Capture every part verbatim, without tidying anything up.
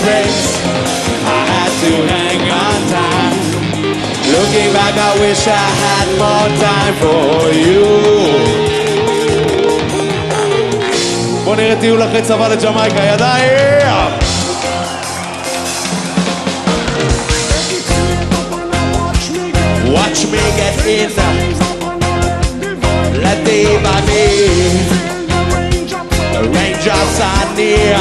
place. I had to hang on time. Looking back, I wish I had more time for you. בוא נראה טיול אחרי צבא לג'מייקה, ידיים! Watch me get in, let day by me. The raindrops are near.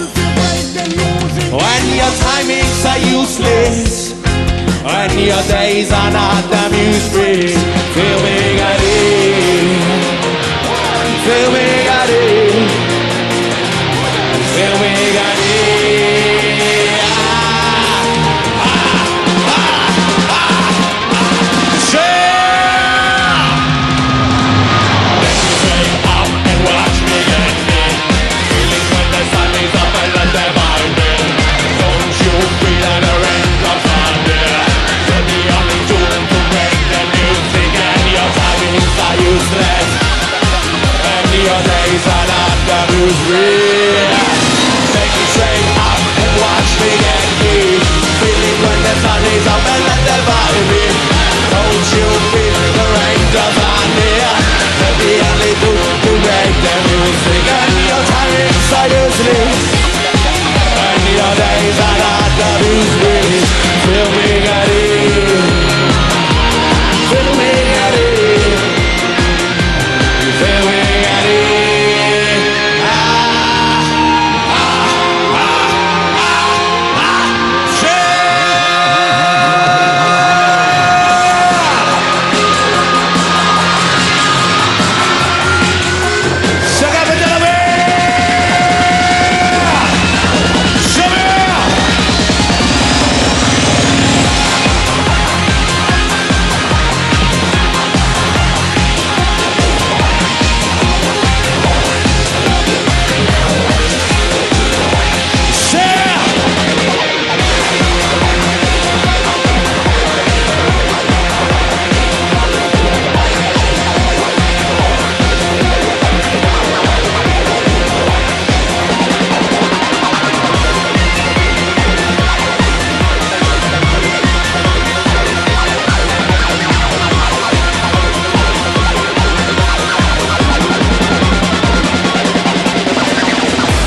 When your timings are useless, when your days are not amuse-free, feel me, got it. Feel me, got it.